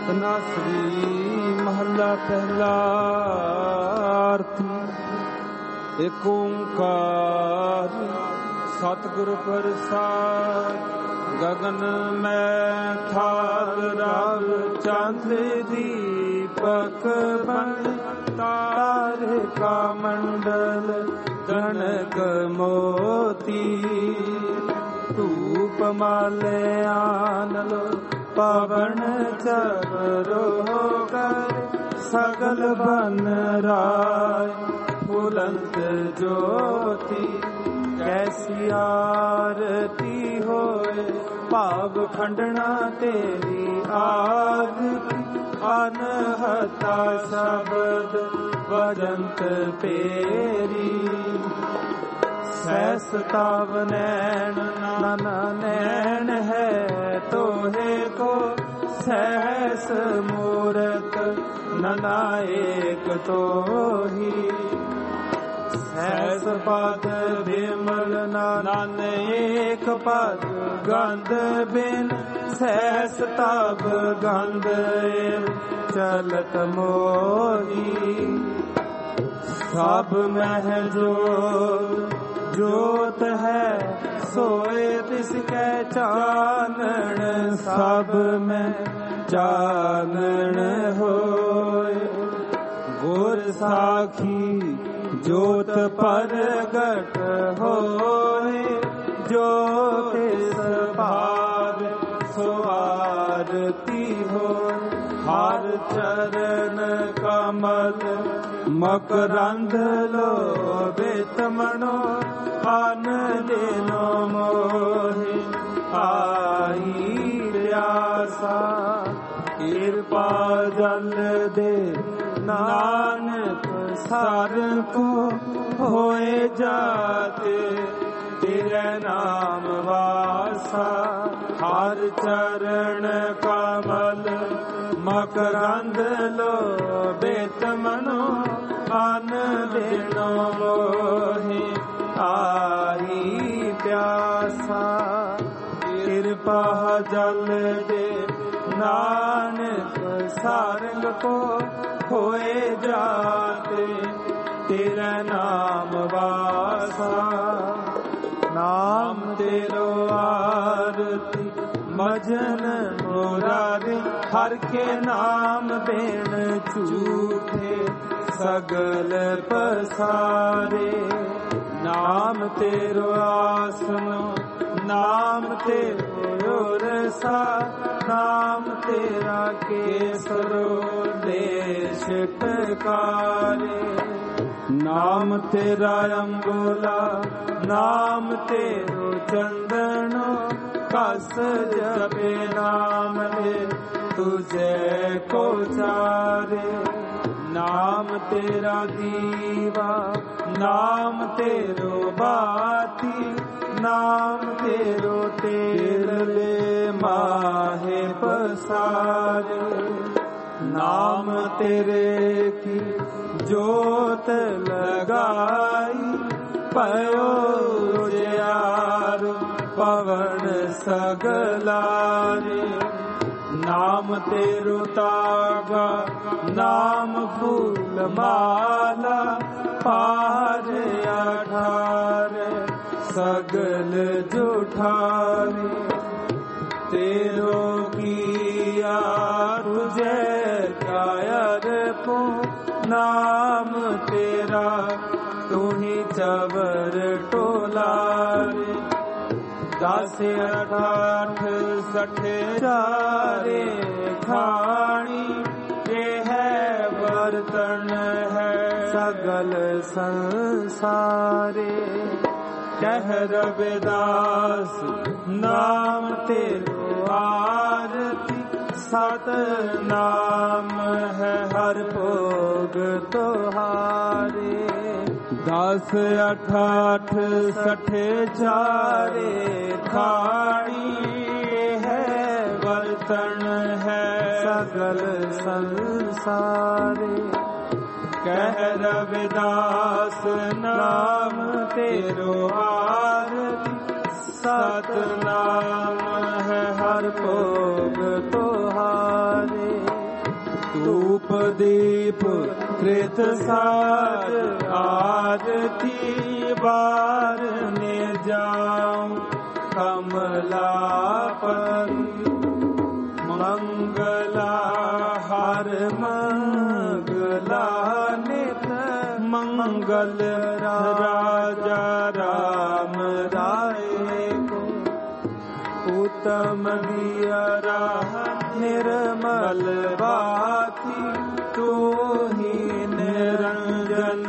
ਤਨਾਸਰੀ ਮਹੱਲਾ ਪਹਿਲਾ। ਆਰਤੀ। ਏਕ ਓੰਕਾਰ ਸਤਿਗੁਰ ਪ੍ਰਸਾਦਿ। ਗਗਨ ਮੈਂ ਥਾਲ ਰਵ ਚੰਦ ਦੀਪਕ ਬਨ। ਤਾਰੇ ਕਾ ਮੰਡਲ ਗਣਕ ਮੋਤੀ। ਧੂਪ ਮਾਲਿਆਨ ਲੋ ਪਵਨ ਚਵਰੋ ਕਰ। ਸਗਲ ਬਨ ਰਾਏ ਫੁਲੰਤ ਜੋਤੀ। ਕੈਸੀ ਆਰਤੀ ਹੋਏ ਭਾਵ ਖੰਡਣਾ ਤੇਰੀ ਆਗ। ਅਨਹਤਾ ਸ਼ਬਦ ਵਜੰਤ ਪੇਰੀ। ਸੈਸ ਤਵ ਨੈਣ ਨਾਨਾ ਨੈਣ ਹੈ ਤੋਹੇ ਕੋ। ਸੈਸ ਮੂਰਤ ਨਾਨਾ ਏਕ ਤੋਹੀ। ਸੈਸ ਪਦ ਬਿਮਲ ਨਾਨ ਏਕ ਪਦ ਗੰਧ ਬਿਨ। ਸੈਸ ਤਬ ਗੰਧ ਚਲਤ ਮੋਹੀ। ਸਭ ਮਹਿ ਜੋਤ ਜੋਤ ਹੈ ਸੋਏ ਤਿਸ ਕੈ ਚਾਨਣ। ਸਭ ਮੈਂ ਚਾਨਣ ਹੋਏ ਗੁਰ ਸਾਖੀ। ਜੋਤ ਪ੍ਰਗਟ ਹੋਏ ਜੋ ਤਿਸ ਭਾਵ ਸੋ ਆਰਤੀ ਹੋਏ। ਹਰ ਚਰਨ ਕਮਲ ਮਕਰੰਦ ਲੋਭਿਤ ਮਨੋ। ਅਨ ਦਿਨੋ ਮੋਹਿ ਆਈ ਪਿਆਸਾ। ਕਿਰਪਾ ਜਲ ਦੇ ਨਾਨਕ ਸਰ ਕੋ। ਹੋਏ ਜਾਤੇ ਤੇਰੇ ਨਾਮ ਵਾਸਾ। ਹਰ ਚਰਨ ਕਮਲ ਮਕਰੰਦ ਲੋਭਿਤ ਮਨੋ। ਅਨ ਦਿਨੋ ਮੋਹਿ ਆਈ ਪਿਆਸਾ। ਕਿਰਪਾ ਜਲ ਦੇ ਨਾਨਕ ਸਾਰੰਗ ਕੋ। ਹੋਏ ਜਾਤੇ ਤੇਰਾ ਨਾਮ ਵਾਸਾ। ਨਾਮ ਤੇਰੋ ਆਰਤੀ ਮਜਨ ਮੁਰਾਰੀ। ਹਰ ਕੇ ਨਾਮ ਬੇਣ ਝੂਠੇ ਸਗਲ ਪਸਾਰੇ। ਨਾਮ ਤੇਰੋ ਆਸਨੋ ਨਾਮ ਤੇਰੋ ਰਸਾ। ਨਾਮ ਤੇਰਾ ਕੇਸਰੋ ਦੇਸ਼ ਟਕਾਰੇ। ਨਾਮ ਤੇਰਾ ਅੰਗੋਲਾ ਨਾਮ ਤੇਰੋ ਚੰਦਨੋ। ਕਸ ਜਪੇ ਨਾਮ ਲੈ ਤੁਝੇ ਕੋ ਚਾਰੇ। ਨਾਮ ਤੇਰਾ ਦੀਵਾ ਨਾਮ ਤੇਰੋ ਬਾਤੀ। ਨਾਮ ਤੇਰੋ ਤੇਲ ਲੈ ਮਾਹੇ ਪਸਾਰੇ। ਨਾਮ ਤੇਰੇ ਕੀ ਜੋਤ ਲਗਾਈ। ਪਇਓ ਜਿਆਰ ਪਵਨ ਸਗਲਾਰੇ। ਨਾਮ ਤੇਰੋ ਤਾਗਾ ਨਾਮ ਫੂਲ ਮਾਲਾ। ਪਾਰ ਅਠਾਰੇ ਸਗਲ ਜੁਠਾਰੇ। ਤੇਰੋ ਕੀਆ ਤੁਝੇ ਕਾਇਰ ਕੋ। ਨਾਮ ਤੇਰਾ ਤੁਹੀ ਚਵਰ ਟੋਲਾਰੇ। 10 ਅਠਾਠ ਸਠੇ ਚਾਰੇ ਖਾਣੀ। ਇਹ ਹੈ ਬਰਤਨ ਹੈ ਸਗਲ ਸੰਸਾਰੇ। ਕਹਿ ਰਵਿਦਾਸ ਨਾਮ ਤੇਰੋ ਆਰਤੀ। ਸਤ ਨਾਮ ਹੈ ਹਰ ਭੋਗ ਤੁਹਾਰੇ। 10 ਅਠਾਠ ਸਠੇ ਚਾਰੇ ਖਾਣੀ। ਹੈ ਬਰਤਨ ਹੈ ਸਗਲ ਸੰਸਾਰੇ। ਕਹਿ ਰਵਿਦਾਸ ਨਾਮ ਤੇਰੋ ਆਰਤੀ। ਸਤਨਾਮ ਹੈ ਹਰ ਭੋਗ ਤੁਹਾਰੇ। ਧੂਪ ਦੀਪ ਕ੍ਰਿਤ ਸਾਜ ਆਰਤੀ ਬਾਰਨੇ ਜਾਉ ਕਮਲਾਪਤੀ ਮੰਗਲਾ ਹਰ ਮੰਗਲਾ ਨਿਤ ਮੰਗਲ ਰਾਜਾ ਰਾਮ ਰਾਏ ਕੋ ਉਤਮ ਵਿਅਰਾ ਨਿਰਮਲ ਬਾਤੀ ਤੂੰ ਹੀ ਨਿਰੰਜਨ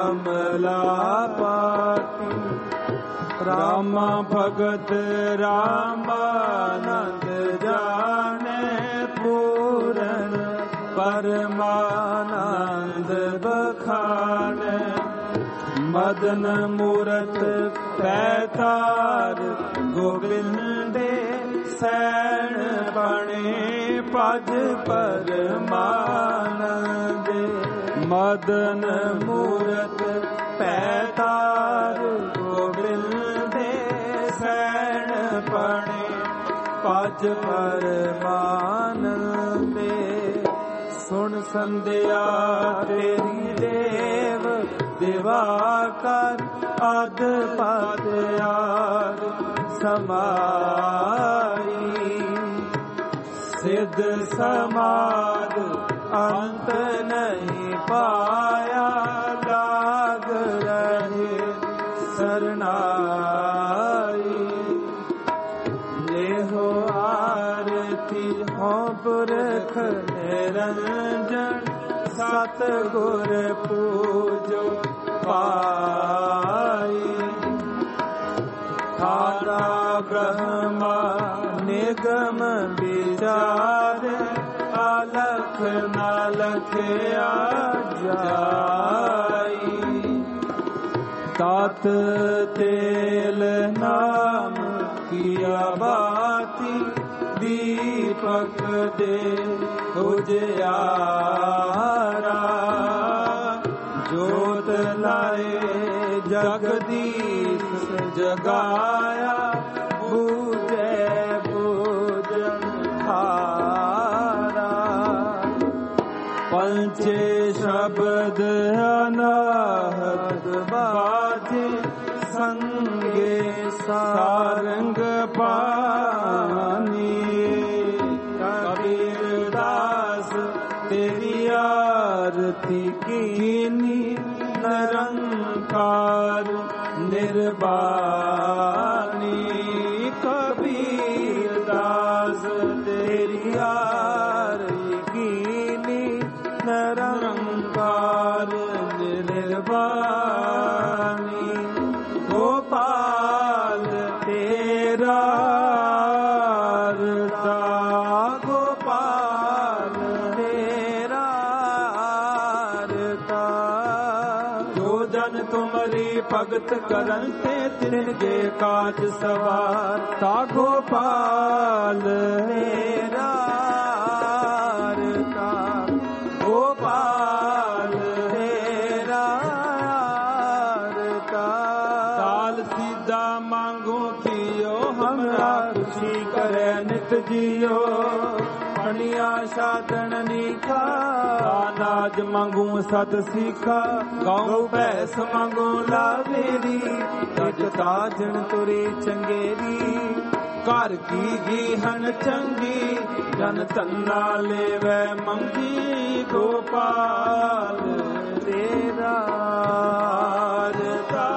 ਕਮਲਾਪਤੀ ਰਾਮਾ ਭਗਤ ਰਾਮਾਨੰਦ ਜਾਣੇ ਪੂਰਨ ਪਰਮਾਨੰਦ ਬਖਾਣੇ ਮਦਨ ਮੂਰਤ ਪੈਤਾਰ ਗੋਬਿੰਦੇ ਸੈਣ ਬਣੇ ਪਜ ਪਰਮਾਨੰਦ ਮਦਨ ਮੂਰਤ ਪੈਤਾਰ ਗੋਬਿੰਦੇ ਸੈਣ ਬਣੇ ਪਜ ਪਰਮਾਨੰਦੇ ਸੁਣ ਸੰਧਿਆ ਤੇਰੀ ਦੇਵ ਦਿਵਾਕਰ ਅਦ ਪਦ ਆਦ ਸਮਾਈ ਸਿੱਧ ਸਮਾਦ ਅੰਤ ਨਹੀਂ ਪਾਇਆ ਲਾਗ ਰਹੇ ਸਰਨਾਈ ਲੇਹੋ ਆਰਤੀ ਹੋ ਪੁਰਖ ਨਿਰੰਜਨ ਸਤ ਗੁਰ ਪੂਜੋ ਪਾਈ ਖਾਰਾ ਬ੍ਰਹਮਾ ਨਿਗਮ ਵਿਚਾਰ ਅਲਖ ਨਾ ਲਖਿਆ ਜਾਈ ਤਤ ਤੇਲ ਨਾਮ ਕੀਆ ਬਾਤੀ ਦੀਪਕ ਦੇ ਉਜਿਆਰਾ ਜੋਤ ਲਾਏ ਜਗਦੀਸ਼ ਜਗਾਇਆ ਬੂਝੇ ਬੂਝਣ ਹਾਰਾ ਪੰਚੇ ਸ਼ਬਦ ਅਨਾਹਤ ਬਾਜੇ ਸੰਗੇ ਸਾਰੰਗ ਪਾਨੀ ਕਬੀਰ ਦਾਸ ਤੇਰੀ ਆਰਤੀ ਕੀਨੀ ਨਿਰੰਕਾਰ ਨਿਰਬਾਨੀ ਕਬੀਰ ਦਾਸ ਤੇਰੀ ਆਰਤੀ ਕੀਨੀ ਨਿਰੰਕਾਰ ਨਿਰਬਾਨੀ ਗੋਪਾਲ ਤੇਰਾ ਰਤਾ ਗੋਪਾਲ ਤੇਰਾ ਰਤਾ ਜੋ ਜਨ ਤੁਮਰੀ ਭਗਤ ਕਰਨ ਤੇ ਤਿਨਕੇ ਕਾਜ ਸਵਾਰ ਤਾ ਗੋਪਾਲ ਤੇਰਾ ਰਤਾ ਗੋਪਾਲ ਤੇਰਾ ਰਤਾ ਸਾਲ ਸੀਦਾ ਮੰਗੋ ਕੀਓ ਹਮਰਾ ਖੁਸ਼ੀ ਕਰੇ ਨਿਤ ਜੀਓ ਪਣਿਆ ਸਾਧਨ ਨੀਖਾ ਨਾਜ ਮੰਗੂ ਸਤ ਸਿਖਾ ਗਉ ਭੈਸ ਮੰਗੋ ਲਾਵੇਰੀ ਤਜ ਤਾਜਣ ਤੁਰੀ ਚੰਗੇਰੀ ਘਰ ਕੀ ਗੀਹਨ ਚੰਗੀ ਜਨ ਤੰਨਾ ਲੇਵੈ ਮੰਗੀ ਗੋਪਾਲ ਤੇਰਾ ਰਤਾ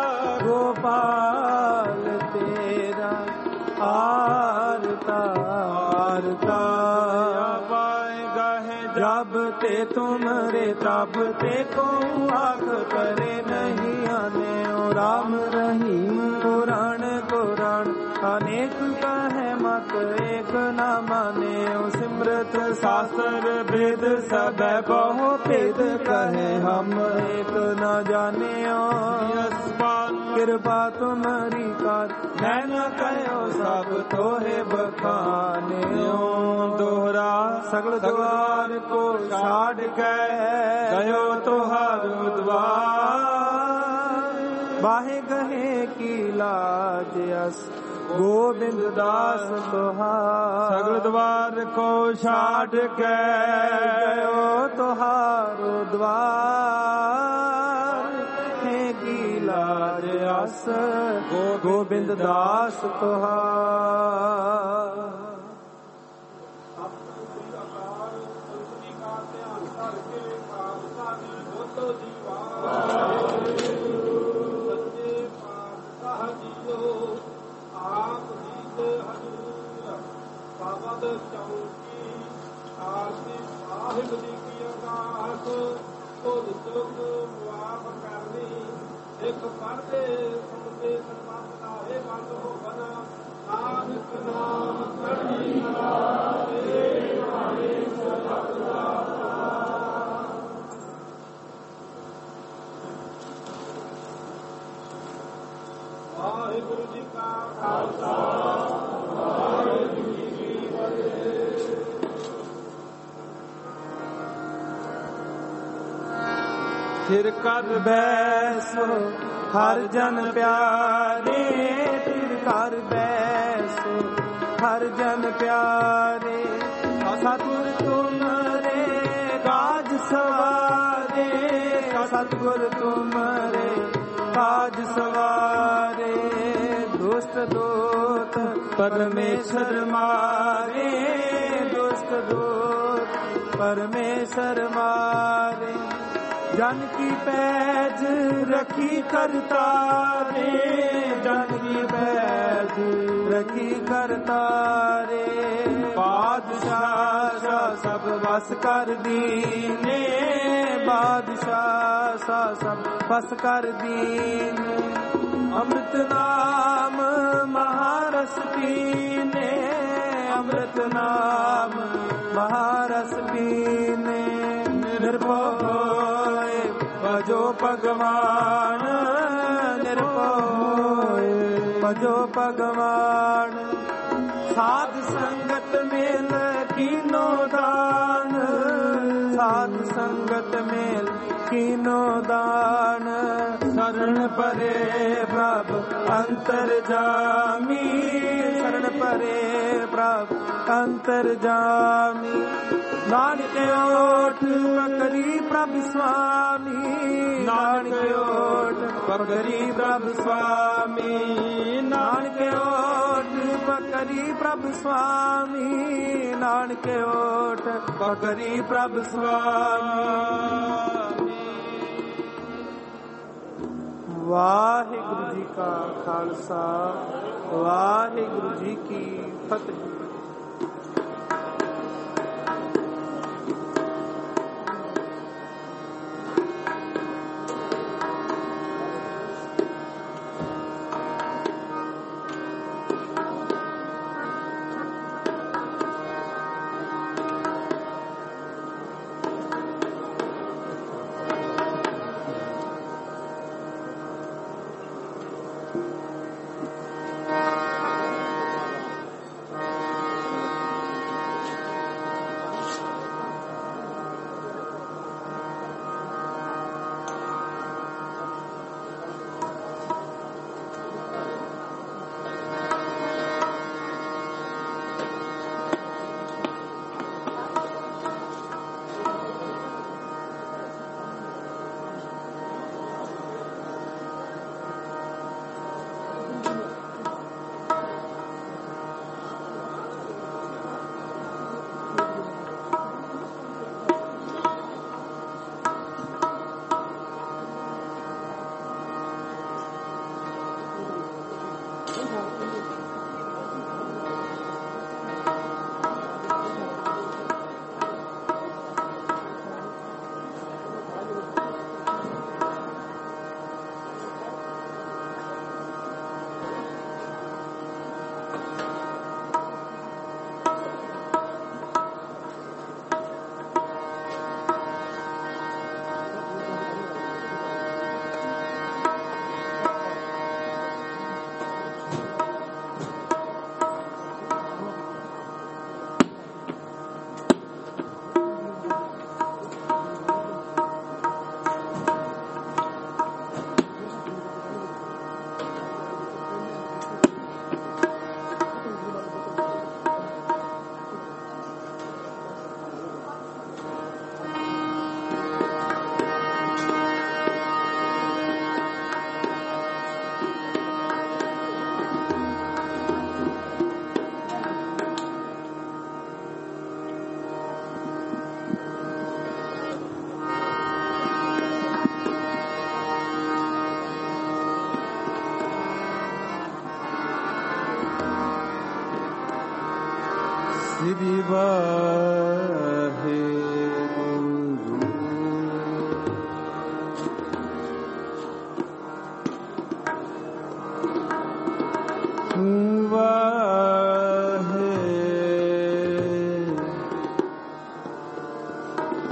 ਗੋਪਾਲ ਤੇਰਾ ਆਰਤਾ ਆਰਤਾ ਆਵਾਏ ਗਾਹੇ ਜਬ ਤੇ ਤੁਮਰੇ ਤਬ ਤੇ ਕੋ ਆਖ ਕਰੇ ਨਹੀਂ ਆਨੇ ਰਾਮ ਰਹੀਮ ਪੁਰਾਣ ਪੁਰਾਣ ਅਨੇਕ ਕਹੈ ਮਤ ਏਕ ਨਾ ਮਾਨੇ ਸਿਮਰਤ ਸਾਸਰ ਭੇਦ ਸਭੈ ਬਹੁ ਭੇਦ ਕਹੈ ਹਮ ਏਕ ਨਾ ਜਾਣਿਓ ਕਿਰਪਾ ਤੁਮਰੀ ਕਰ ਮੈਂ ਨ ਕਹਿਓ ਸਭ ਤੋਹੇ ਬਖਾਨਿਓ ਦੋਹਰਾ ਸਗਲ ਦੁਆਰ ਕੋ ਛਾੜ ਕੇ ਗਇਓ ਤੁਹਾਰੂ ਦਵਾਰ ਬਾਹੇ ਗਹੇ ਕੀ ਲਾਜ ਅਸ ਗੋਬਿੰਦ ਦਾਸ ਤੁਹਾਰ। ਸਗਲ ਦਵਾਰ ਕੋ ਛਾੜ ਕੇ ਗਇਓ ਤੁਹਾਰੋ ਦਵਾਰ। ਹੈ ਕੀ ਲਾਜ ਆਸ ਗੋਬਿੰਦ ਦਾਸ ਤੁਹਾਰ। ਇੱਕ ਪਰਦੇ ਸੁਣਦੇ ਸਰਬੱਤ ਦਾ ਇਹ ਬੰਦ ਹੋ ਬਨਾ। ਨਾਨਕ ਨਾਮ ਚੜ੍ਹਦੀ ਕਲਾ ਤੇਰੇ ਭਾਣੇ ਸਦਾ ਸਦਾ। ਵਾਹਿਗੁਰੂ ਜੀ ਕਾ ਖਾਲਸਾ ਵਾਹਿਗੁਰੂ ਜੀ ਕੀ ਫਤਿਹ। ਫਿਰ ਕਰ ਬੈਸੋ ਹਰ ਜਨ ਪਿਆਰੇ। ਫਿਰ ਕਰ ਬੈਸੋ ਹਰ ਜਨ ਪਿਆਰੇ। ਸਤਿਗੁਰ ਤੁਮਰੇ ਕਾਜ ਸਵਾਰੇ। ਸਤਿਗੁਰ ਤੁਮਰੇ ਕਾਜ ਸਵਾਰੇ। ਦੁਸ਼ਟ ਦੋਤ ਪਰਮੇਸ਼ਰ ਮਾਰੇ। ਦੁਸ਼ਟ ਦੋਤ ਪਰਮੇਸ਼ਰ ਮਾਰੇ। ਜਨ ਕੀ ਪੈਜ ਰਖੀ ਕਰਤਾਰੇ। ਜਨ ਕੀ ਪੈਜ ਰਖੀ ਕਰਤਾਰੇ। ਬਾਦਸ਼ਾਹ ਸਭ ਵਸ ਕਰ ਦੀਨੇ। ਬਾਦਸ਼ਾਹ ਸਭ ਵਸ ਕਰ ਦੀਨੇ। ਅੰਮ੍ਰਿਤ ਨਾਮ ਮਹਾਰਸ ਪੀਨੇ। ਅੰਮ੍ਰਿਤ ਨਾਮ ਮਹਾਰਸ ਪੀਨੇ। ਨਿਰਭਉ ਭਜੋ ਭਗਵਾਨ। ਨਿਰਭਉ ਭਜੋ ਭਗਵਾਨ। ਸਾਧ ਸੰਗਤ ਮੇਲ ਕੀਨੋ ਦਾਨ। ਸਾਧ ਸੰਗਤ ਮੇਲ ਕੀਨੋ ਦਾਨ। ਸ਼ਰਨ ਪਰੇ ਪ੍ਰਭ ਅੰਤਰ ਜਾਮੀ। ਸ਼ਰਨ ਪਰੇ ਪ੍ਰਭ ਅੰਤਰ ਜਾਮੀ। ਨਾਨਕ ਓਟ ਪਕਰੀ ਪ੍ਰਭ ਸੁਆਮੀ। ਨਾਨਕ ਓਟ ਪਕਰੀ ਪ੍ਰਭ ਸੁਆਮੀ। ਨਾਨਕ ਓਟ ਪਕਰੀ ਪ੍ਰਭ ਸੁਆਮੀ। ਨਾਨਕ ਓਟ ਪਕਰੀ ਪ੍ਰਭ ਸੁਆਮੀ। ਵਾਹਿਗੁਰੂ ਜੀ ਕਾ ਖਾਲਸਾ ਵਾਹਿਗੁਰੂ ਜੀ ਕੀ ਫਤਿਹ।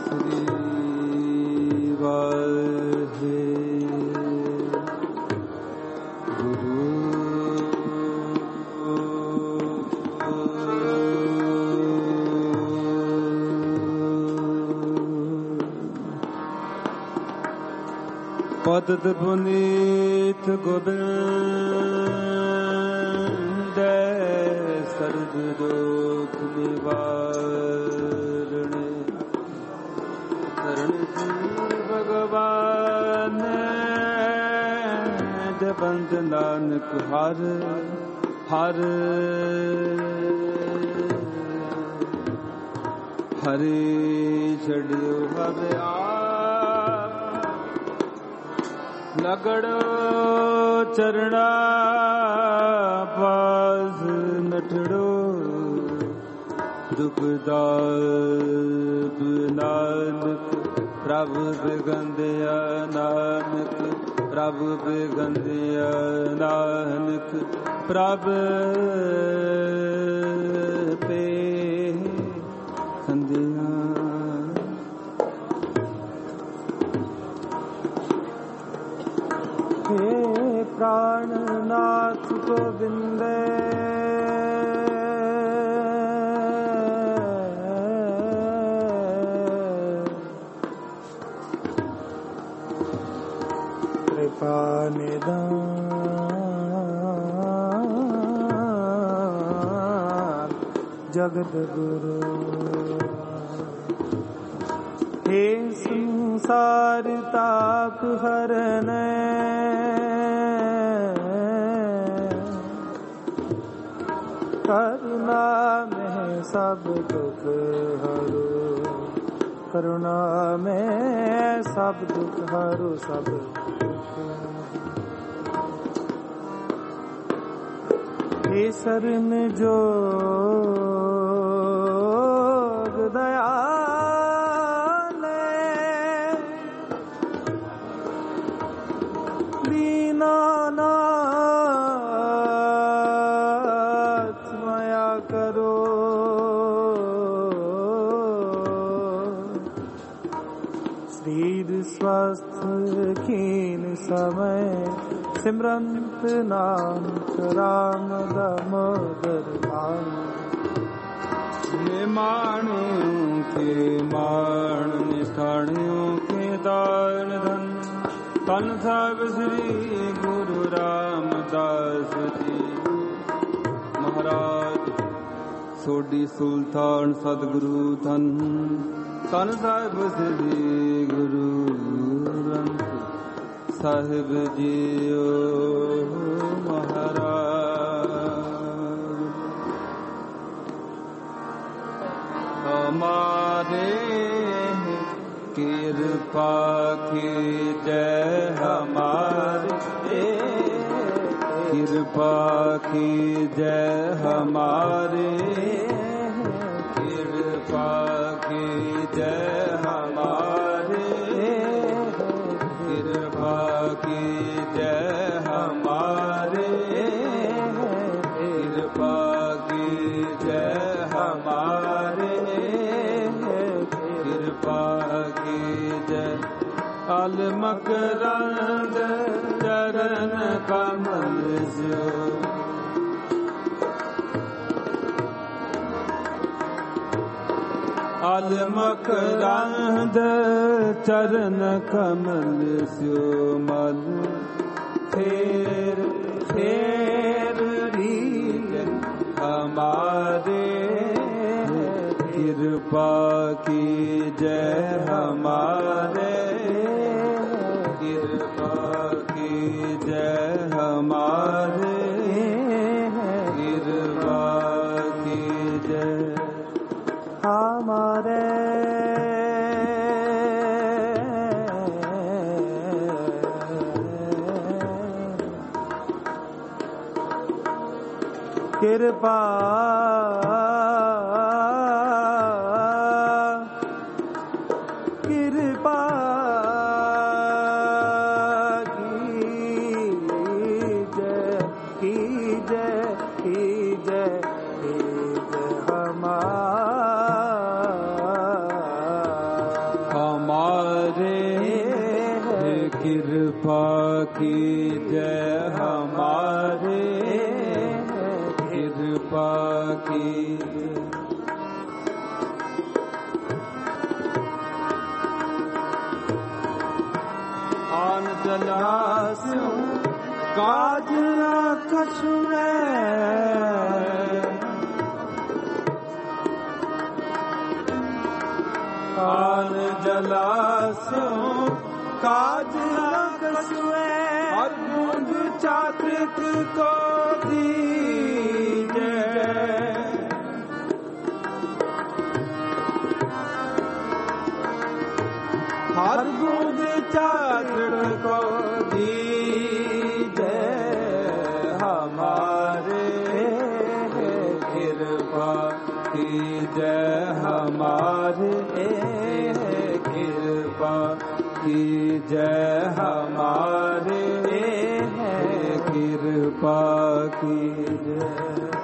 श्री वाहे गुरु पतित पुनीत गोविंद सर्व दुख निवारण शरण भगवान जपंत नानक हर हर हरे छड़ियो हरे लगड़ो चरणा पास नठड़ो दुखदार नानक प्रभु बेगंदिया नानक प्रभु बेगंदिया नानक प्रभु पे संदिया हे प्राणनाथ गोविंद कृपा निधान जगत गुरु हे संसार ताप हरने करुणा में सब दुख हरो करुणा में सब दुख हरो सब हे शरण जोग दयाले दीनानाथ माया करो शरीर स्वस्थ खीन समय सिमरंत नाम राम दामोदर भान निमाणियों के मान निष्ठाणियों के दान धन तन सब श्री गुरु रामदास जी महाराज सोडी सुल्तान सदगुरु धन तन सब श्री गुरु ग्रंथ साहिब जियो महाराज हमारे कृपा की जय हमारे कृपा की जय हमारे कृपा की जय हमारे कृपा की जय हमारे कृपा की जय हमारे कृपा की जय अलमकरंद चरण कमल जो अलमकरंद चरण कमल स्यो मल फेर फेर हमारे कृपा की जय हमारे कृपा की जय हमारे कृपा की जय हमारे कृपा कृपा की जय हमारे कृपा कीजय हमारे, कृपा कीजय। आन जलासों काज न कछुए, आन जलासों काज न कछुए, और बूंद चातृक को दीजे। हर बूंद चातृक को दीजे हमारे, कृपा कीजय हमारे, कृपा कीजय हमारे, कृपा कीजय।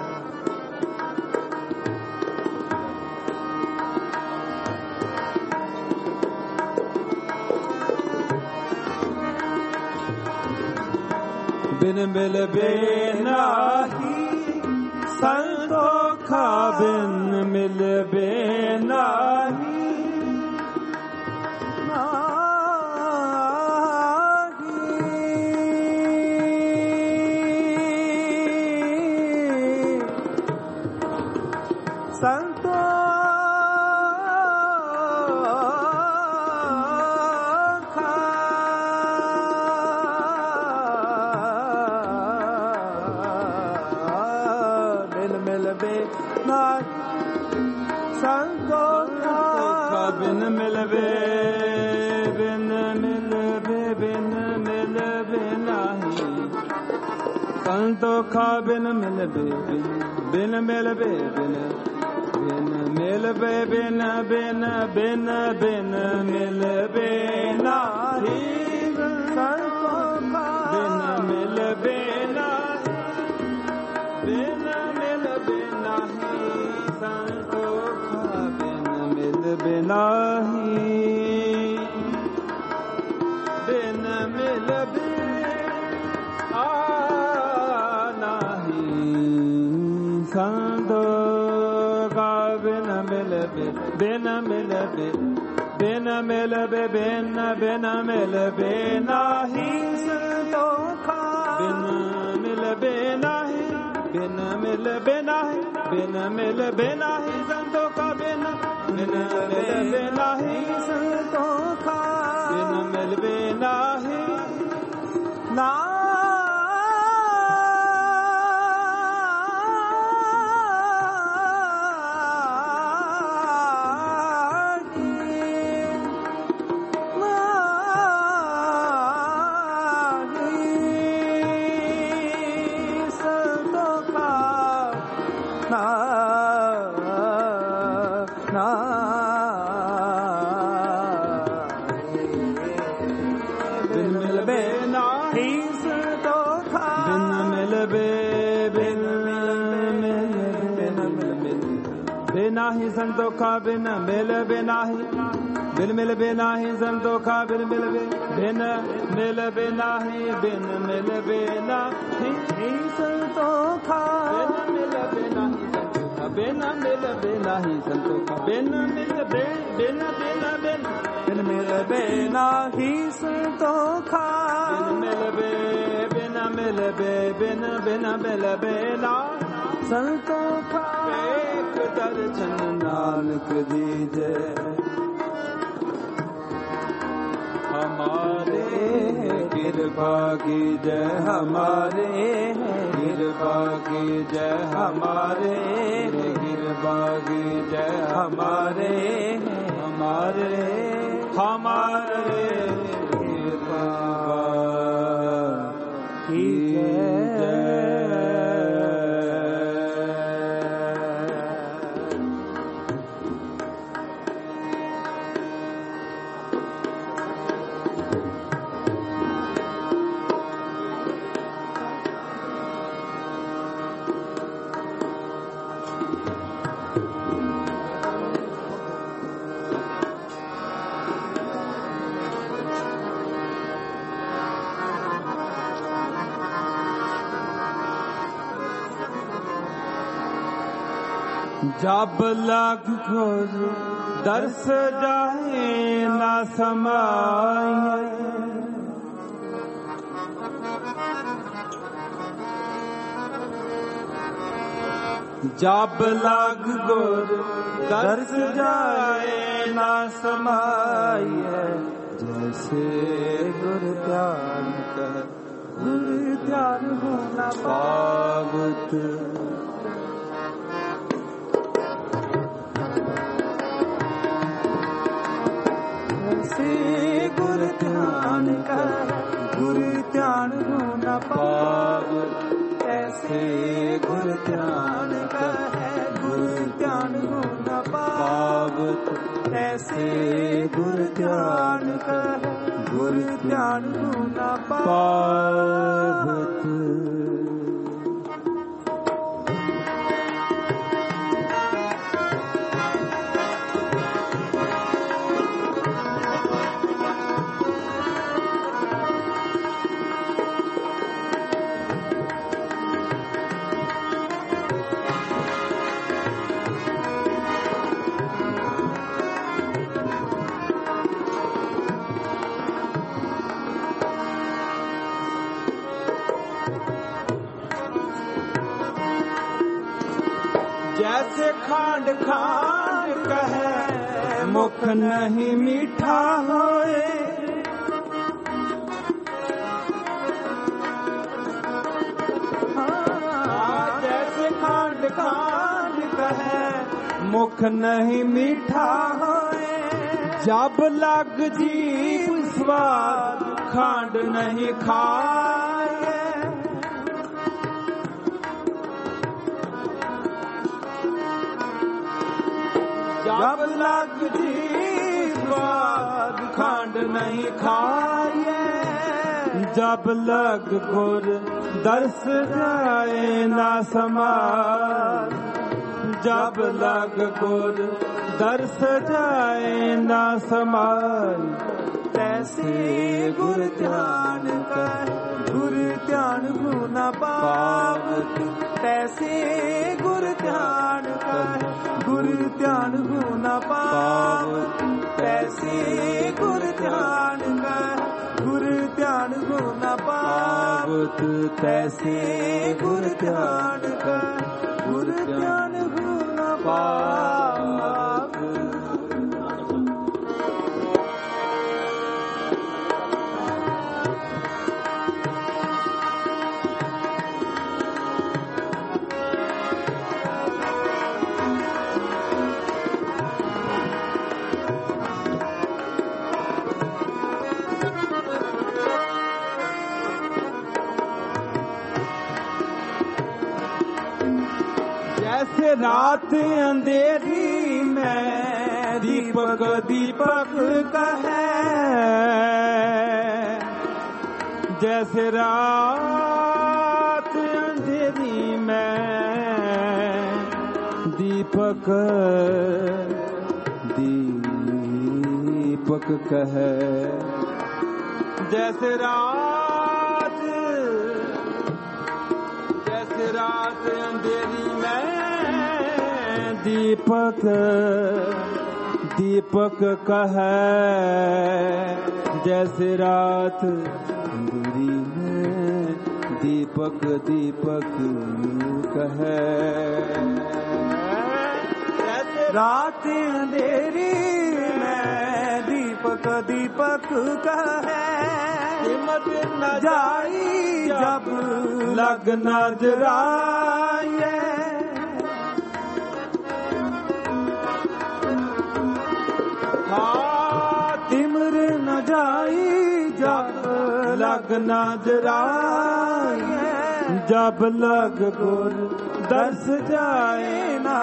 बिन मिल बेनाही संतोखा, बिन मिल बेनाही बिन मिलबे, बिन मिलबे, बिन मिलबे नाही संतोखा, बिन मिलबे, बिन मिलबे, बिन मिलबे, बिन बिन बिन बिन मिलबे नाही संतोखा, बिन मिलबे नाही, बिन मिलबे नाही संतोखा, मिलबे नाही, बिन मिलबे नाही संतोखा, बिन मिलबे, बिन मिलबे, बिन मिलबे, बिन बिन मिलबे नाही संतोखा, बिन मिलबे नाही, बिन मिलबे नाही, बिन मिलबे नाही संतोखा, बिन मिलबे नाही संतोखा, बिन मिलबे नाही ना। नाही संतोखा, बिन मिलबे नाही, बिन मिलबे नाही संतोखा, बिन मिलबे, बिन मिलबे नाही, बिन मिलबे नाही संतोखा, बिन मिलबे नाही संतोखा, बिन मिलबे नाही संतोखा, बिन मिलबे, बिन बिन बिन बिन मिलबे नाही संतोखा, बिन मिलबे, बिन मिलबे, बिन बिन मिलबे ना संतोखा। एक दर्शन नानक दीजे हमारे, कृपा कीजय हमारे, कृपा कीजय हमारे, कृपा कीजय हमारे, हमारे हमारे कृपा कीजय। जब लग खोज दर्श जाए ना समाए, जब लग गुर दर्श जाए ना समाए, जैसे गुर ध्यान कर गुर ध्यान होना पावत। जैसे गुर ध्यान कर गुर ध्यान होना पावत, ऐसे गुर ध्यान का है गुर ध्यान होना पावत, ऐसे गुर ध्यान का है गुर ध्यान होना पावत। जैसे खांड खांड कहे मुख नहीं मीठा होए, जैसे खांड खांड कहे मुख नहीं मीठा होए, जब लग जीभ स्वाद खांड नहीं खाए, जब लग जीभ स्वाद खांड नहीं खाए, जब लग गुर दर्श जाए ना समाए, जब लग गुर दर्श जाए ना समाए, तैसे गुर ध्यान कर गुर ध्यान होना पावत, तैसे गुर ध्यान कर गुर ध्यान होना पावत, तैसे गुर ध्यान कर गुर ध्यान होना पावत, तैसे गुर ध्यान कर गुर ध्यान होना पावत। जैसे रात अंधेरी में दीपक दीपक कहे, जैसे रात अंधेरी में दीपक दीपक कहे, जैसे रात अंधेरी में दीपक दीपक कहे, जैसे रात अंधेरी में दीपक दीपक कहे, जैसे रात अंधेरी में दीपक दीपक कहे, हिम्मत न जाई जब लग नजराए, तिम्र न जाई जब लग नजराए, जब लग गुर दर्श जाए ना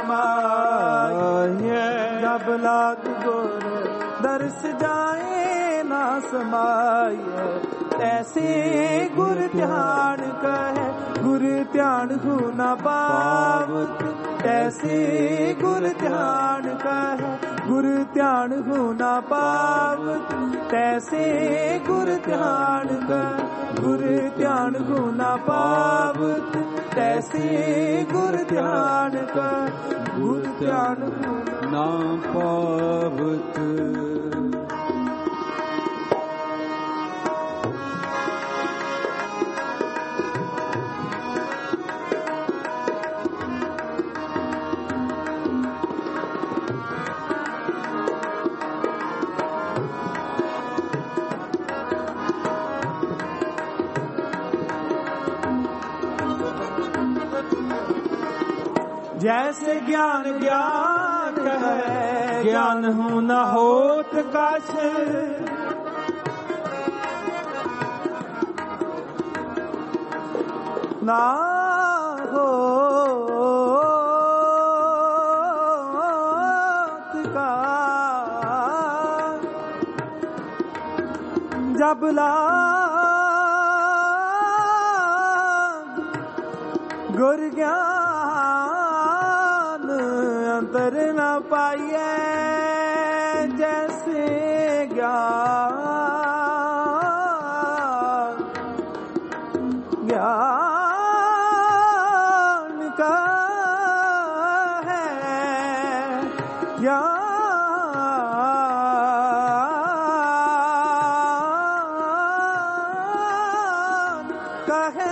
समाए, जब लग गुर दर्श जाए ना समाए, ऐसे गुर ध्यान कहे गुर ध्यान होना पावत, ऐसे गुर ध्यान कहे गुर ध्यान होना पावत, तैसे गुर ध्यान कहे गुर ध्यान होना पावत, तैसे गुर ध्यान कर गुर ध्यान ना पावत। जैसे ज्ञान ज्ञान है ज्ञान हो न होत कछ, ना हो का जब गुर ज्ञान अंतर न पाइए। जैसे ज्ञान का है ज्ञान का है।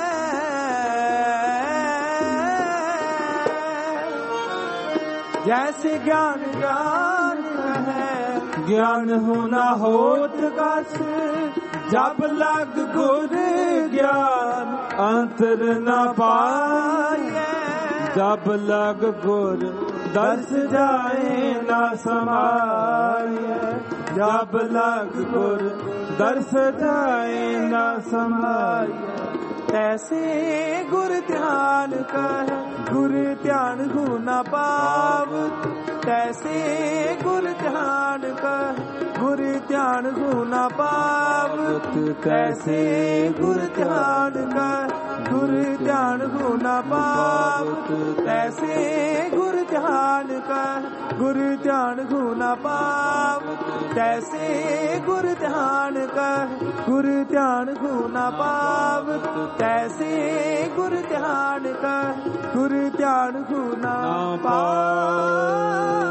जैसे ज्ञान ज्ञान है ज्ञान होना होत कछ, जब लग गुर ज्ञान अंतर न पाए। जब लग गुर दर्श जाए न समाये। जब लग गुर दर्श जाए न समाये। तैसे गुर ध्यान कर गुर ध्यान हो न पावत। तैसे गुर ध्यान कर गुर ध्यान हो न पावत। तैसे गुर ध्यान कर गुर ध्यान हो न पावत। तैसे गुर ध्यान कर गुर ध्यान हो न पावत। तैसे गुर ध्यान कर गुर ध्यान हो न पावत। तैसे गुर ध्यान कर गुर ध्यान हो न पावत।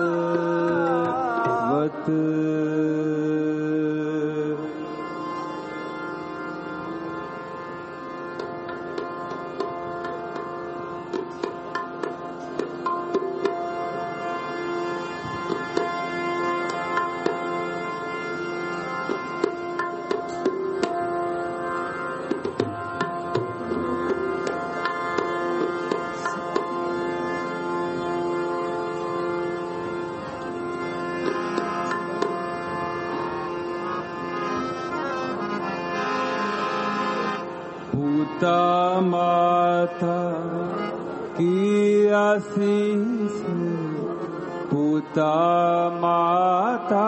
पूता माता की आशीष, पूता माता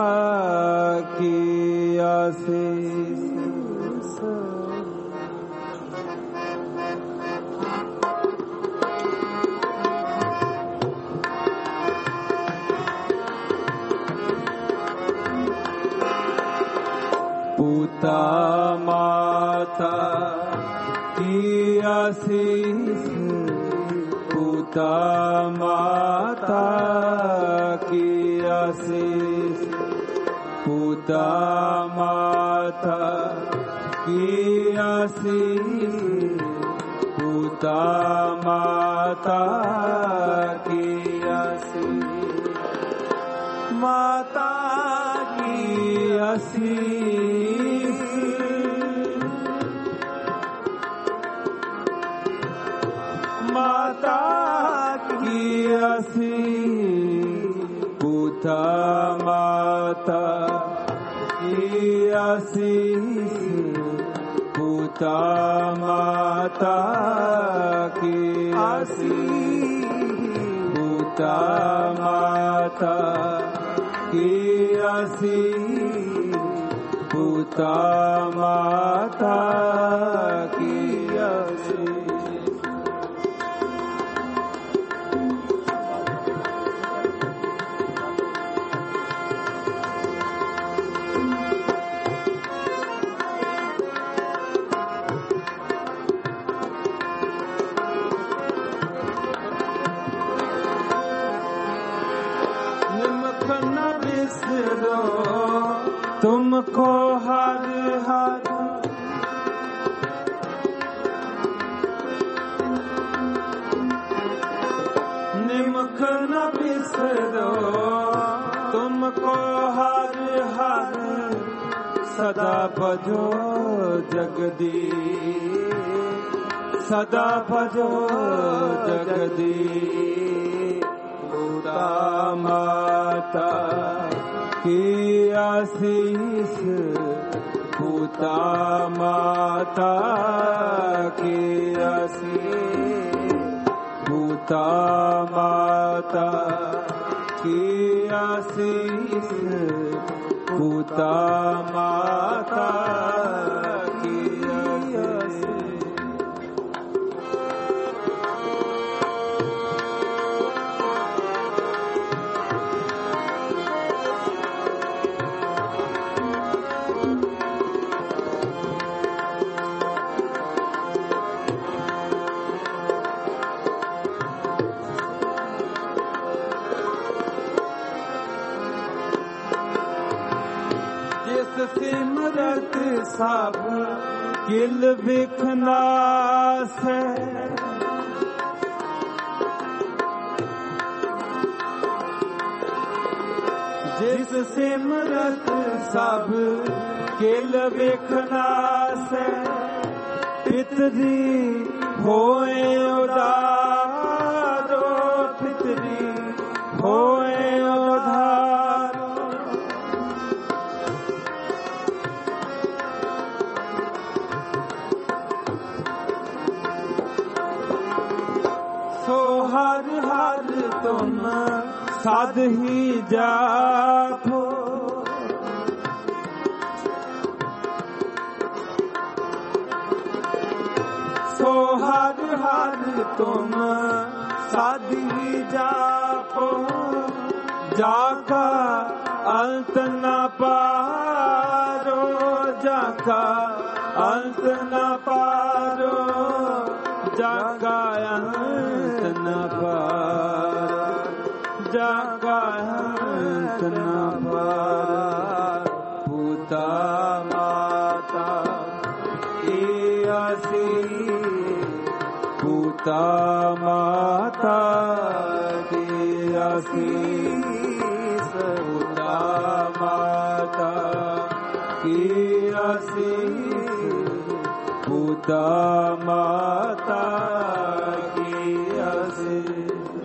की आशीष। पूता माता की आशीष, पूता माता की आशीष। पूता माता की आशीष, पूता माता की आशीष। माता की आशीष, माता की आशीष। पूता माता की आशीष, पूता माता की आशीष। पूता माता की आशीष, पूता माता की आशीष। बिसरो तुमको हर हर निमुख न बिसरो तुमको हर हर सदा भजो जगदीश सदा भजो जगदीश पूता माता की आशीष पूता माता की आशीष पूता माता की आशीष पूता माता की आशीष सिमरत सब किल बिखनास जिस सिमरत सब किल बिखनास पितरी होए उदारो पितरी होए उदारो सो हर हर तुम साध ही जापो सो हर हर तुम साध ही जापो जाका अंत न पारो जाका अंत न पारो जाका अंत न पारो जाका अंत न पारो पूता माता की आशीष पूता माता की आशीष पूता माता की आशीष पूता माता की आशीष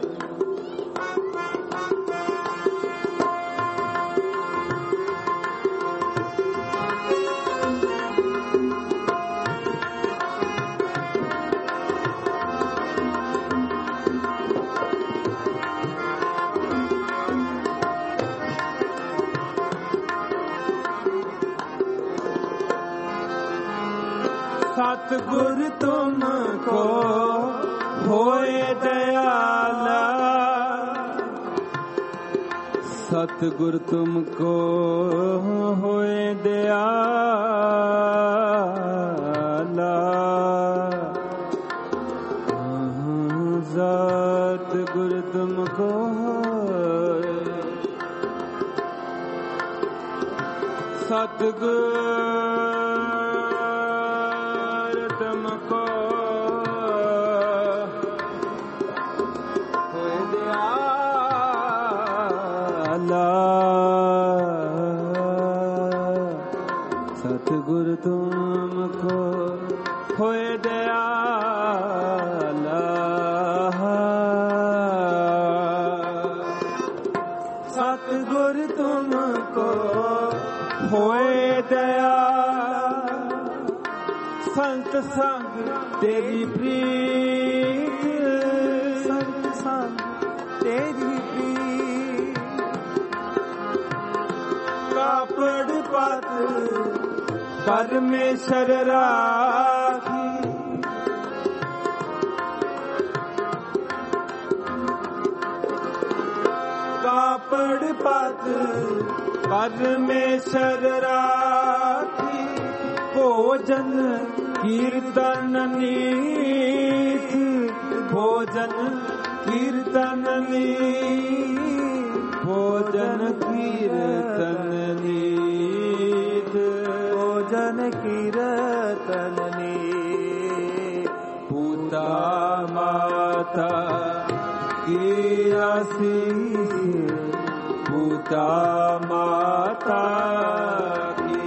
सतगुर तुमको होए दयाला सतगुर तुमको होए दयाला सतगुर तुमको सतगुर तुमको होए दयाला सतगुर तुमको होए दयाला सतगुर तुमको होए दया संत संग तेरी प्रीत संत संग तेरी प्रीत कापड़ पत परमेश्वर राखी कापड़ पत परमेश्वर राखी भोजन कीर्तन नीत भोजन कीर्तन नीत भोजन भोजन कीर्तन नीत, भोजन कीर्तन नीत, पूता माता की आशीष, पूता माता की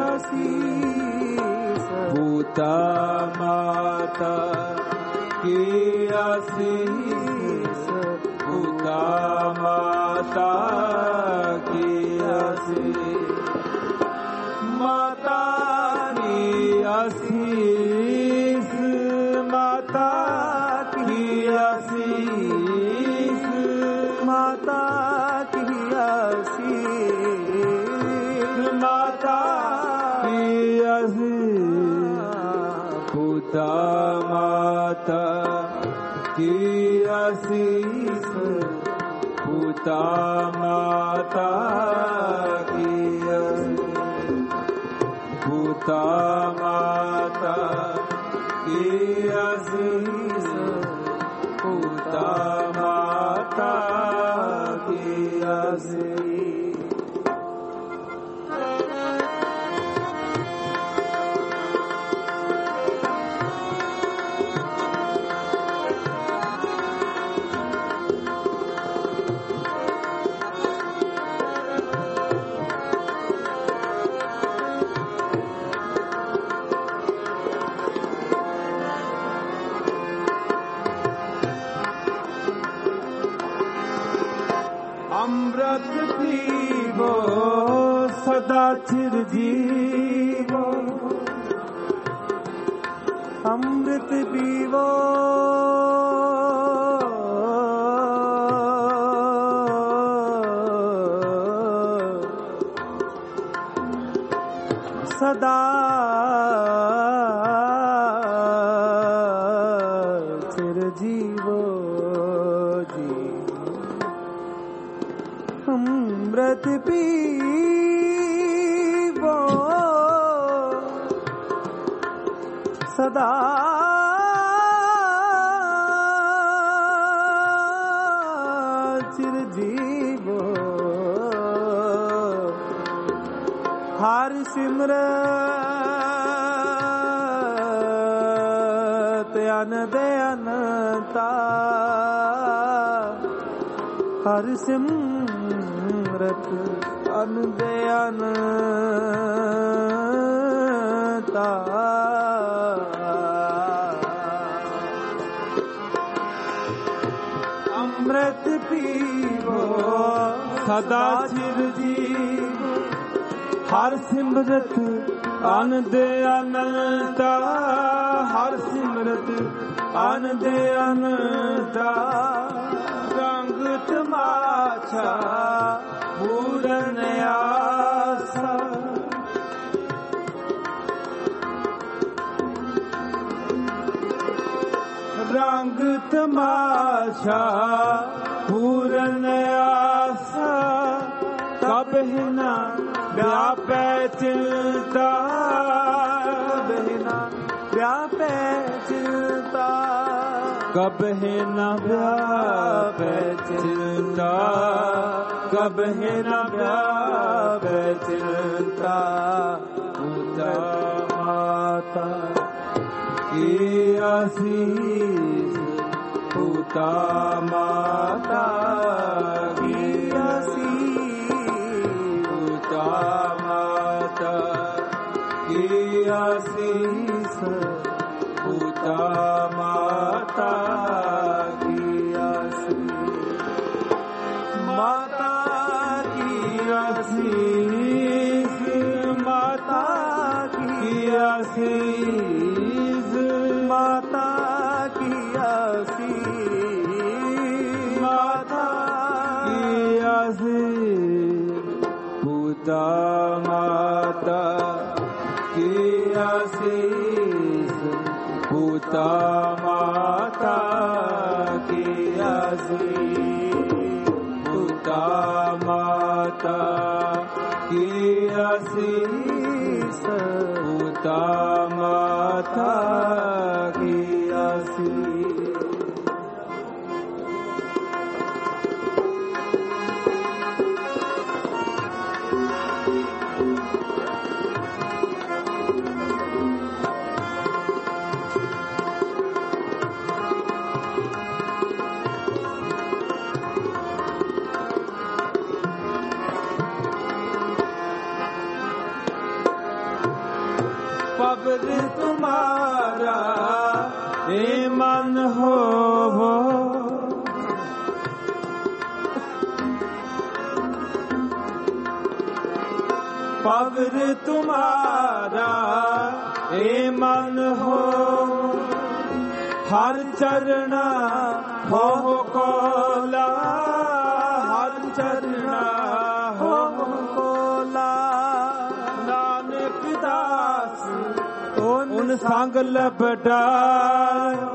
आशीष, पूता माता की आशीष, पूता माता की आशीष, माता की आशीष, माता की आशीष, माता की आशीष, माता की आशीष, पूता माता की आशीष, पूता माता की आशीष, पूता माता की आशीष, पूता माता की आशीष। अमृत पीवो सदा चिर जीवो, अमृत पीवो सदा चिर जीवो जी, अमृत पीवो सदा चिर जीवो, हर सिमरत अनंत अनंता, हर सिमरत अनंत अनंता, अमृत पीवो सदा चिर जीवो, हर सिमरत आनंद अनंता, हर सिमरत आनंद अनंता, रंग तमाशा पूरन आसा, रंग तमाशा पूरन आसा, कब हिना व्यापै चिंता, कब हिना व्यापै चिंता, कब हिना व्यापै चिंता, कब हिना व्यापै चिंता, पूता माता की आशीष, पूता माता की आशीष, पूता माता की आशीष, पूता माता की आशीष, माता की आशीष, माता की आशीष, माता की आशीष, माता की आशीष, पूता माता की आशीष, पूता माता की आशीष, पूता माता की आशीष, पूता माता की आशीष। पवित्र तुम्हारा ए मन हो पवित्र तुम्हारा ए मन हो हर चरणा हो कोला हर चरणा हो कोला नानक दास उन संग लपटायो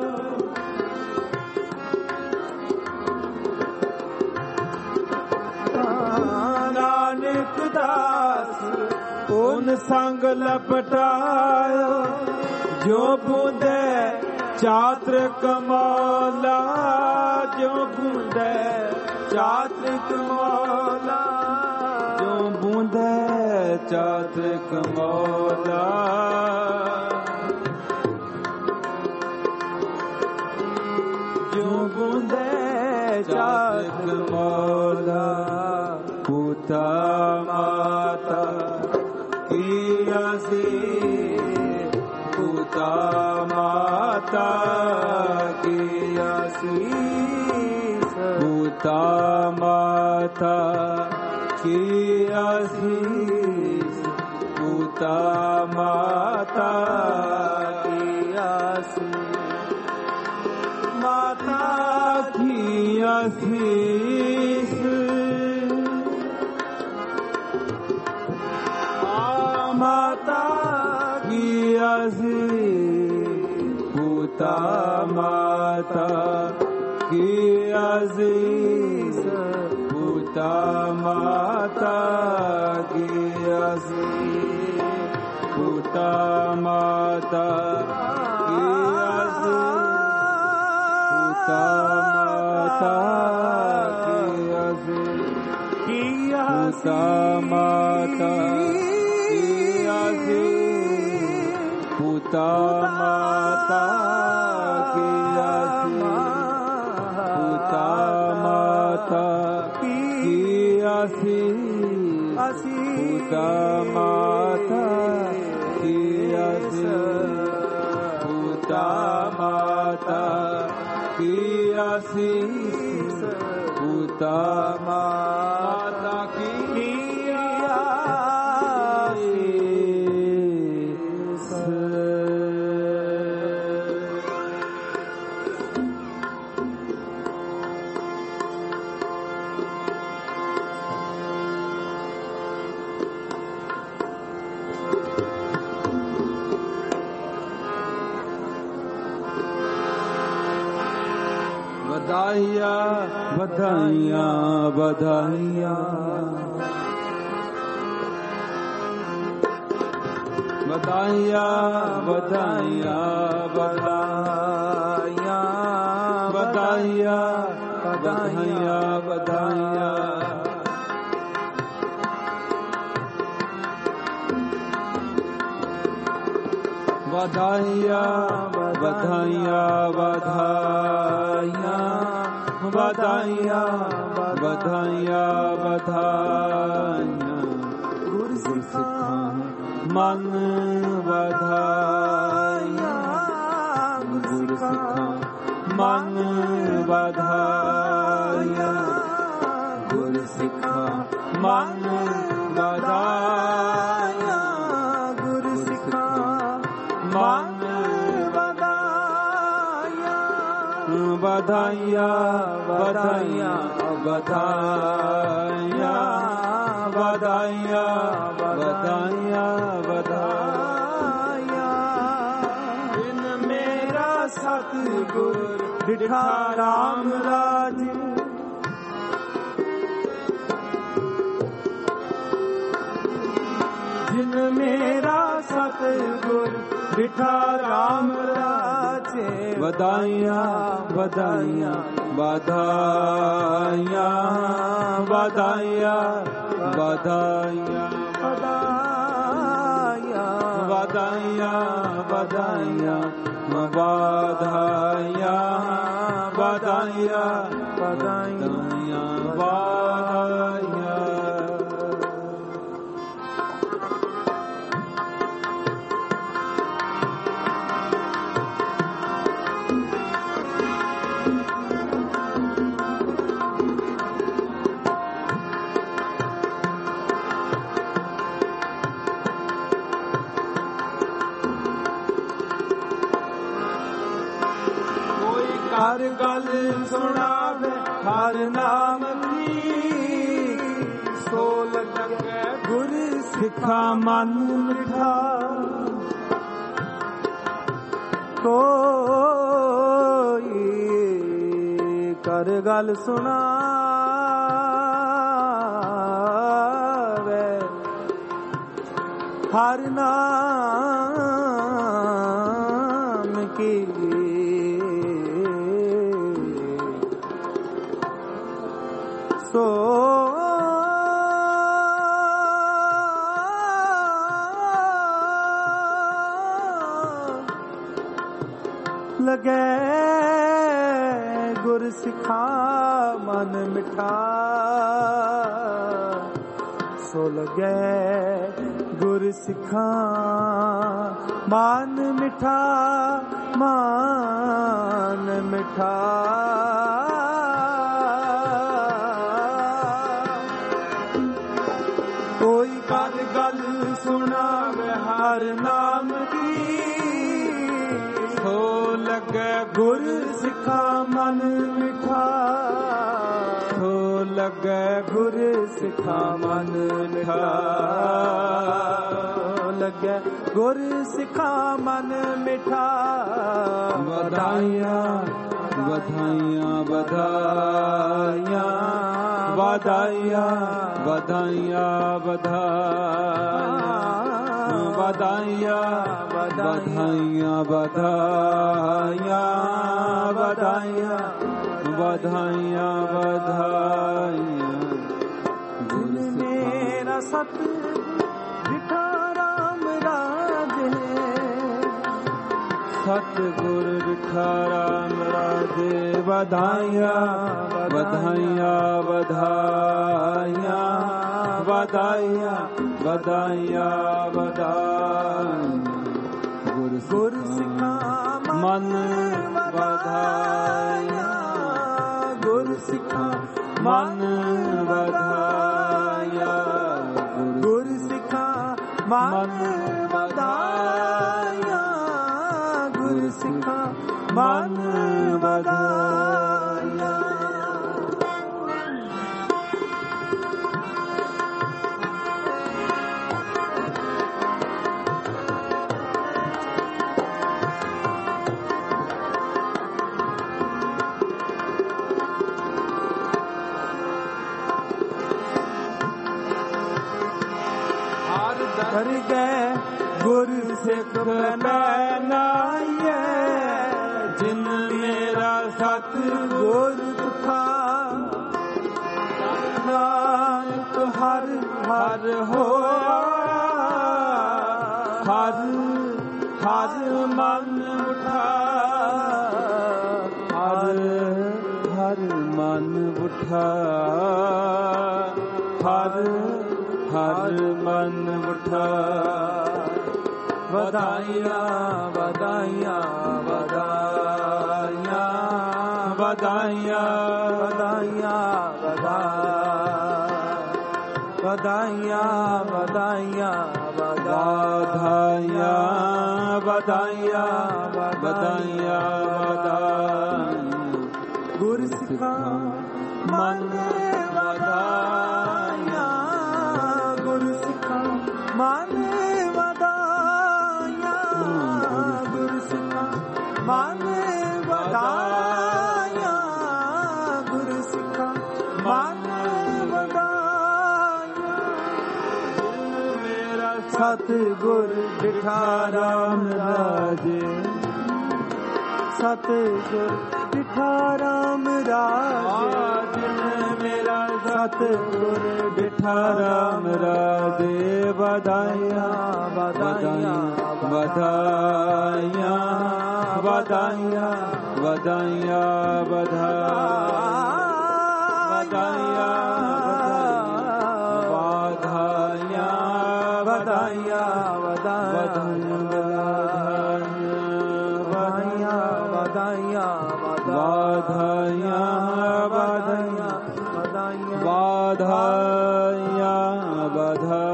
नानक दास उन संग लपटायो जो बूंदे चात्र कमौला जो बूंदे चात्र कमौला जो बूंदे चात्र कमौला जो बूंदे चात्र कमौला पूता माता की आसीस पूता माता की आसीस पूता माता की आसीस पूता माता की आसीस माता की आसीस माता की आसीस पूता माता की आसीस पूता माता की आसीस पूता माता की आसीस पूता माता पूता माता की आसीस पूता माता की आसीस पूता माता की आसीस पूता माता की आसीस पूता माता की बधाइयाँ बधाइयाँ बधाइयाँ बधाइयाँ बधाइयाँ बधाइयाँ बधाइयाँ बधाइयाँ बधाइयाँ बधाइयाँ बधाइयाँ बधाइयाँ बधाइयाँ बधाइयाँ गुर सिखा मन बधाइयाँ गुर सिखा मन बधाइयाँ गुर सिखा मन बधाइयाँ गुर सिखा मन बधाइयाँ बधाइयाँ बधाइयाँ बधाइयाँ बधाइयाँ बधाइयाँ इन मेरा सतगुर डिठा राम राज जिन मेरा सतगुर डिठा राम राजे बधाइयाँ बधाइयाँ बधाइयाँ बधाइयाँ बधाइयाँ बधाइयाँ बधाइयाँ बधाइयाँ बधाइयाँ बधाइयाँ बधाइयाँ ਹਰ ਗੱਲ ਸੁਣਾਵੇ ਹਰ ਨਾਮ ਦੀ ਸੋ ਲੱਗੇ ਗੁਰ ਸਿੱਖਾ ਮਨ ਮਿਠਾ ਕੋਈ ਕਰ ਗੱਲ ਸੁਣਾਵੇ ਹਰ ਨਾਮ ਕੀ ਸੋ ਲਗੇ ਗੁਰ ਸਿਖਾ ਮਨ ਮਿਠਾ ਸੋ ਲਗੇ ਗੁਰ ਸਿਖਾ ਮਨ ਮਿਠਾ ਮਨ ਮਿਠਾ ਕੋਈ ਕਰ ਗੱਲ ਸੁਣਾਵੇ ਹਰ ਨਾਮ ਦੀ ਸੋ ਲੱਗੇ ਗੁਰ ਸਿੱਖਾ ਮਨ ਮਿਠਾ ਸੋ ਲੱਗੇ ਗੁਰ ਸਿੱਖਾ ਮਨ ਮਿਠਾ ਲੱਗੇ ਗੁਰ ਸਿੱਖਾ ਮਨ ਮਿਠਾ ਵਧਾਈਆਂ ਵਧਾਈਆਂ ਵਧਾਈਆਂ ਵਧਾਈਆਂ ਵਧਾਈਆਂ ਵਧਾਈਆਂ ਵਧਾਈਆਂ ਵਧਾਈਆਂ ਵਧਾਈਆਂ ਵਧਾਈਆਂ ਵਧਾਈਆਂ ਗੁਰ ਮੇਰਾ ਸਤ ਵਿਠਾ ਰਾਮ ਰਾਜੇ ਸਤਿਗੁਰ ਵਿਠਾ ਰਾਮ ਰਾਜੇ ਵਧਾਈਆਂ ਵਧਾਈਆਂ ਵਧਾਈਆਂ ਵਧਾਈਆਂ ਵਧਾਈਆਂ ਵਧਾਈਆਂ ਗੁਰ ਸਿੱਖਾ ਮਨ ਵਧਾਈਆਂ ਗੁਰ ਸਿੱਖਾ ਮਨ ਵਧਾਈਆਂ ਗੁਰ ਸਿੱਖਾ ਮਨ ਵਧਾਈਆਂ ਗੁਰ ਸਿੱਖਾ ਮਨ ਵਧਾਈਆਂ ਕਰ ਗਏ ਗੁਰ ਸਿੱਖ ਬਨਾਈਏ ਜਿਨ ਮੇਰਾ ਸਤ ਗੁਰ ਤੁਖਾ ਨਾਨਕ ਹਰ ਹਰ ਹੋਇਆ ਹਰ ਹਰ ਮਨ ਉਠਾ ਹਰ ਹਰ ਮਨ ਉਠਾ ਹਰ ਹਰ ਮਨ ਉਠਾ ਵਧਾਈਆਂ ਵਧਾਈਆਂ ਵਧਾਈਆਂ ਵਧਾਈਆਂ ਵਧਾਈਆਂ ਵਧਾਈਆਂ ਵਧਾਈਆਂ ਵਧਾਈਆਂ ਵਧਾਈਆਂ ਵਧਾਈਆਂ ਗੁਰ ਸਿੱਖਾ ਮਨ ਵਧਾਈਆਂ ਗੁਰ ਸਿੱਖਾ ਮਨ ਵਧਾਈਆਂ ਗੁਰ ਸਿੱਖਾ ਮਨ ਵਧਾਈਆਂ ਗੁਰ ਸਿੱਖਾ ਮਨ ਵਧਾਈਆਂ ਮੇਰਾ ਸਤਿਗੁਰ ਬਿਠਾ ਰਾਮ ਰਾਜੇ ਸਤਿਗੁਰ ਬਿਠਾ ਰਾਮ ਰਾਜੇ ਮੇਰਾ ਸਤਿਗੁਰ ਬਿਠਾ ਰਾਮ ਰਾਜੇ ਵਧਾਈਆਂ ਵਧਾਈਆਂ ਵਧਾਈਆਂ ਵਧਾਈਆਂ ਵਧਾਈਆਂ ਵਧਾਈਆਂ ਵਧਾਈਆਂ ਵਧਾਈਆਂ ਵਧਾਈਆਂ ਵਧਾਈਆਂ ਵਧਾਈਆਂ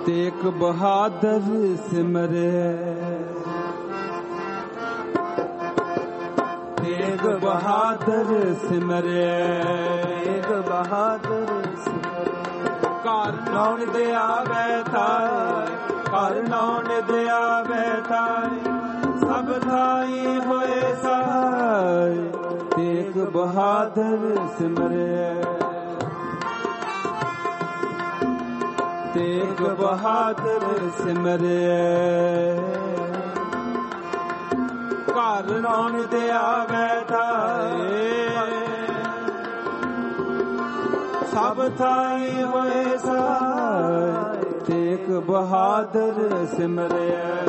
ਤੇਗ ਬਹਾਦਰ ਸਿਮਰਿਐ ਤੇਗ ਬਹਾਦਰ ਸਿਮਰਿਐ ਤੇਗ ਬਹਾਦਰ ਸਿਮਰਿਐ ਘਰ ਨੌਣ ਦੇ ਆਵੈ ਤਾਰੇ ਘਰ ਨੌਣ ਦੇ ਆਵੈ ਤਾਰੇ ਸਭ ਥਾਈ ਹੋਏ ਸਹਾਇ ਤੇਗ ਬਹਾਦਰ ਸਿਮਰਿਐ ਤੇਗ ਬਹਾਦਰ ਸਿਮਰਿਐ ਘਰ ਨੌਣ ਦੇ ਆਵੈ ਤਾਰੇ ਸਭ ਥਾਈ ਹੋਏ ਸਹਾਇ ਤੇਗ ਬਹਾਦਰ ਸਿਮਰਿਐ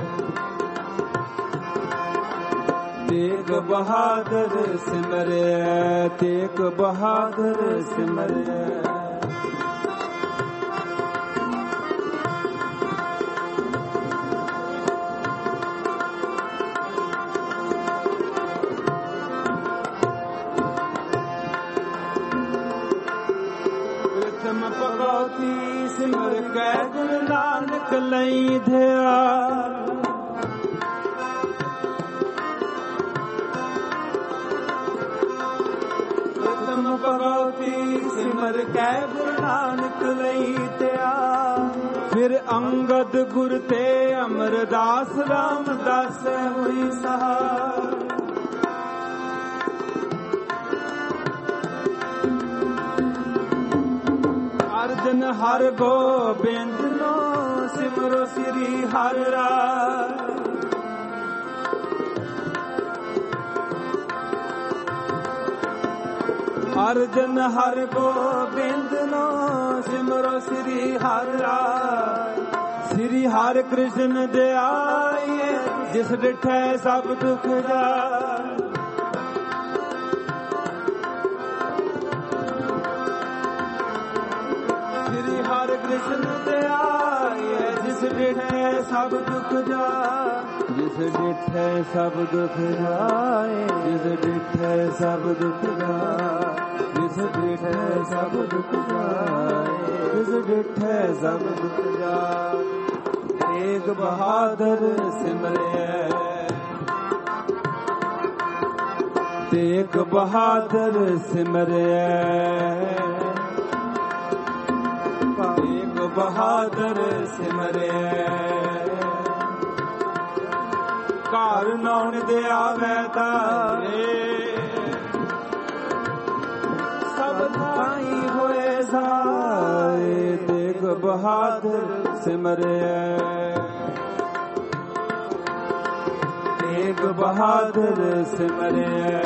ਤੇਗ ਬਹਾਦਰ ਸਿਮਰਿਐ ਤੇਗ ਬਹਾਦਰ ਸਿਮਰਿਐ ਭਗਉਤੀ ਸਿਮਰ ਕੈ ਗੁਰੂ ਨਾਨਕ ਲਈ ਧਿਆਨ ਪ੍ਰਥਮ ਭਗਉਤੀ ਸਿਮਰ ਕੈ ਗੁਰੂ ਨਾਨਕ ਲਈ ਧਿਆਨ ਫਿਰ ਅੰਗਦ ਗੁਰ ਤੇ ਅਮਰਦਾਸ ਰਾਮਦਾਸ ਹੋਈ ਸਹਾਰ ਅਰਜਨ ਹਰ ਗੋਬਿੰਦ ਨੋ ਸਿਮਰੋ ਸ੍ਰੀ ਹਰਿ ਰਾਇ ਅਰਜਨ ਹਰ ਗੋਬਿੰਦ ਨੋ ਸਿਮਰੋ ਸ੍ਰੀ ਹਰਿ ਰਾਇ ਸ੍ਰੀ ਹਰਿ ਕ੍ਰਿਸ਼ਨ ਧਿਆਈਏ ਜਿਸ ਡਿਠੈ ਸਭ ਦੁਖ ਜਾਏ ਹਰਿ ਕ੍ਰਿਸ਼ਨ ਧਿਆਈਏ ਜਿਸ ਡਿਠੈ ਸਭ ਦੁਖ ਜਾਏ ਜਿਸ ਡਿਠੈ ਸਭ ਦੁਖ ਜਾਏ ਜਿਸ ਡਿਠੈ ਸਭ ਦੁਖ ਜਾਏ ਜਿਸ ਡਿਠੈ ਸਭ ਦੁਖ ਜਾਏ ਜਿਸ ਡਿਠੈ ਸਭ ਦੁਖ ਜਾਏ ਤੇਗ ਬਹਾਦਰ ਸਿਮਰਿਐ ਤੇਗ ਬਹਾਦਰ ਸਿਮਰਿਐ ਤੇਗ ਬਹਾਦਰ ਸਿਮਰਿਐ ਘਰ ਨੌਣ ਦੇ ਆਵੈ ਤਾਰੇ ਸਭ ਥਾਈ ਹੋਏ ਸਹਾਇ ਤੇਗ ਬਹਾਦਰ ਸਿਮਰਿਐ ਤੇਗ ਬਹਾਦਰ ਸਿਮਰਿਐ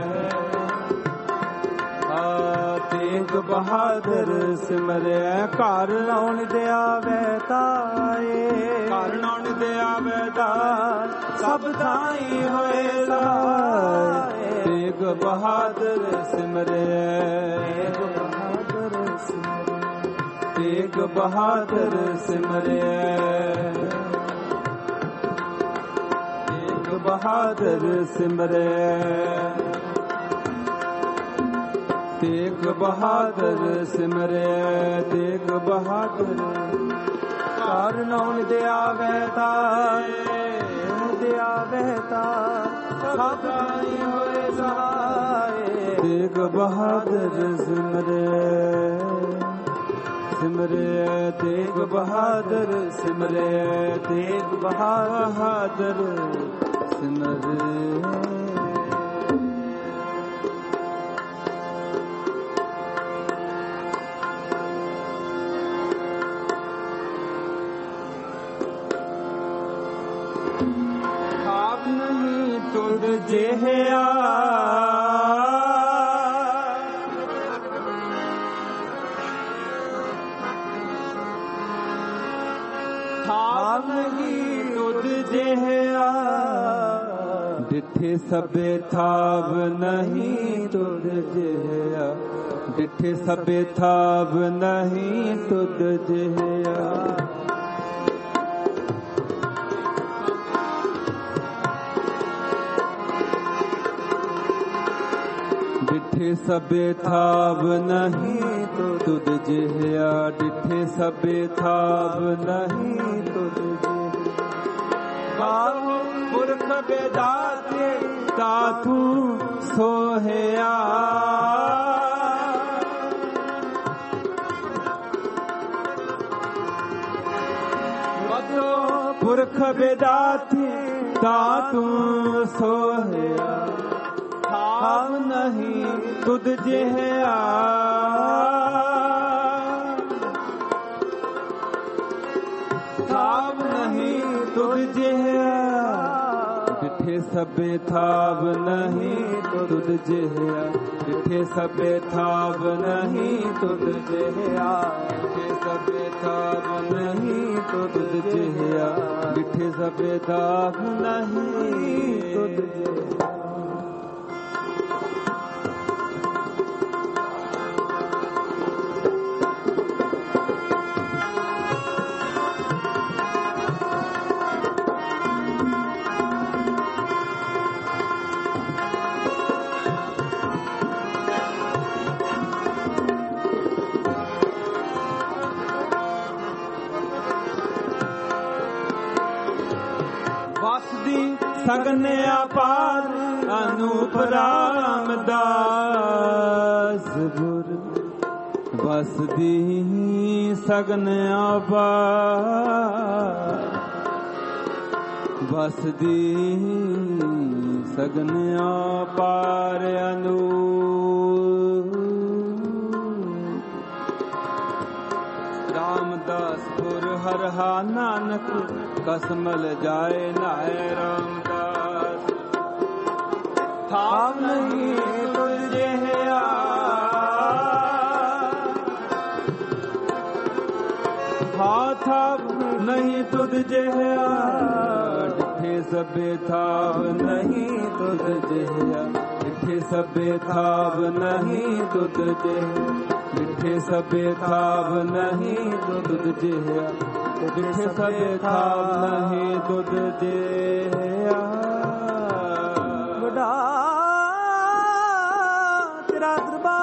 ਤੇਗ ਬਹਾਦਰ ਸਿਮਰਿਐ ਘਰ ਨੌਣ ਦੇ ਆਵੈ ਤਾਏ ਘਰ ਨੌਣ ਦੇ ਆਵੈ ਤਾਏ ਸਭ ਥਾਈ ਹੋਏ ਸਹਾਇ ਤੇਗ ਬਹਾਦਰ ਸਿਮਰਿਐ ਤੇਗ ਬਹਾਦਰ ਸਿਮਰਿਐ ਤੇਗ ਬਹਾਦਰ ਸਿਮਰਿਐ ਤੇਗ ਬਹਾਦਰ ਸਿਮਰਿਐ ਤੇਗ ਬਹਾਦਰ ਘਰ ਨੌਣ ਦੇ ਆਵੈ ਤਾਏ ਦੇ ਆਵੈ ਤਾਏ ਸਭ ਥਾਈ ਹੋਏ ਸਹਾਇ ਤੇਗ ਬਹਾਦਰ ਸਿਮਰਿਐ ਸਿਮਰਿਐ ਤੇਗ ਬਹਾਦਰ ਸਿਮਰਿਐ ਤੇਗ ਬਹਾਦਰ ਸਿਮਰਿਐ ਤੁਧ ਜਿਹਾ ਥਾਪ ਨਹੀਂ ਤੁਧ ਜਿਹਾ ਡਿਠੇ ਸਭੇ ਥਾਪ ਨਹੀਂ ਤੁਧ ਜਿਹਾ ਡਿਠੇ ਸਭੇ ਥਾਪ ਨਹੀਂ ਤੁਧ ਜਿਹਾ ਡਿਠੇ ਸਭੇ ਥਾਵ ਨਹੀਂ ਤੁਧ ਜਿਹਾ, ਡਿਠੇ ਸਭੇ ਥਾਵ ਨਹੀਂ ਤੁਧ ਜਿਹਾ। ਪੁਰਖ ਬੇਦਾਤੇ ਤਾਥੂ ਸੋਹਿਆ, ਪੁਰਖ ਬੇਦਾਤੇ ਤਾਥੂ ਸੋਹਿਆ, ਥਾਵ ਨਹੀਂ ਤੁਧ ਜਿਹਾ। ਥਾਵ ਨਹੀਂ ਤੁਧ ਜਿਹਾ, ਡਿਠੇ ਸਭੇ ਥਾਵ ਨਹੀਂ ਤੁਧ ਜਿਹਾ, ਡਿਠੇ ਸਭੇ ਥਾਵ ਨਹੀਂ ਤੁਧ ਜਿਹਾ, ਡਿਠੇ ਸਭੇ ਥਾਵ ਨਹੀਂ ਤੁਧ ਜਿਹਾ, ਡਿਠੇ ਸਭੇ ਥਾਵ ਨਹੀਂ ਤੁਧ ਜਿਹਾ। ਸਗਨ ਅਪਾਰ ਅਨੂਪ ਰਾਮਦਾਸ ਗੁਰ, ਵਸਦੀ ਸਗਨ ਅਪਾਰ, ਵਸਦੀ ਸਗਨ ਅਪਾਰ ਅਨੂਪ ਰਾਮਦਾਸ ਗੁਰ। ਹਰ ਹਾ ਨਾਨਕ ਕਸਮਲ ਜਾਏ ਨਾਏ ਰਾਮਦਾਸ, ਥਾਵ ਨਹੀਂ ਤੁਝ ਜਿਹਾ। ਥਾਵ ਨਹੀਂ ਤੁਧ ਜਿਹਾ, ਡਿਠੇ ਸਭੇ ਥਾਵ ਨਹੀਂ ਤੁਧ ਜਿਹਾ, ਡਿਠੇ ਸਭੇ ਥਾਵ ਨਹੀਂ ਤੁਧ ਜਿਹਾ, ਡਿਠੇ ਸਭੇ ਥਾਵ ਨਹੀਂ ਤੁਧ ਜਿਹਾ, ਡਿਠੇ ਸਭੇ ਥਾਵ ਨਹੀਂ ਤੁਧ ਜਿਹਾ। ਵਡਾ ਤੇਰਾ ਦਰਬਾਰ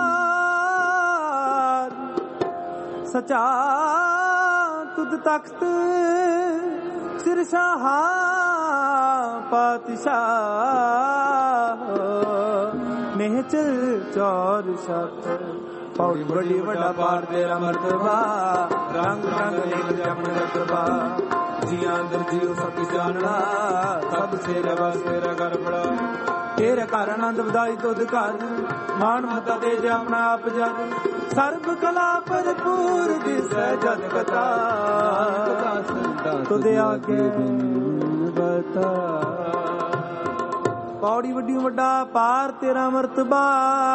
ਸਚਾ, ਤੁਧ ਤਖਤ ਸਿਰ ਸ਼ਾਹਾ ਪਾਤਸ਼ਾਹ, ਨਿਹਚਲ ਚੌਰ ਛੱਤ ਪੌੜੀ ਬੜੀ ਵੱਡਾ ਪਾਰ ਤੇਰਾ ਮਰਤਬਾ, ਰੰਗ ਰੰਗ ਇੱਕ ਜਪਨ ਰਤਬਾ, ਜੀਆਂ ਅੰਦਰ ਜੀਉ ਸਭ ਜਾਣਨਾ, ਸਭ ਤੇਰੇ ਵਾਸ ਤੇਰਾ ਘਰ ਬੜਾ, ਤੇਰੇ ਘਰ ਆਨੰਦ ਵਧਾਈ ਤੁਧ ਘਰ, ਮਾਨ ਮਤਾ ਦੇ ਜੇ ਆਪਣਾ ਆਪ ਜਨ, ਸਰਬ ਕਲਾ ਭਰਪੂਰ ਦਿਸੈ ਜਨ ਕਥਾ, ਤੁਧ ਆਗੇ ਬਤਾ। ਪੌੜੀ ਵੱਡੀ ਵੱਡਾ ਪਾਰ ਤੇਰਾ ਮਰਤਬਾ,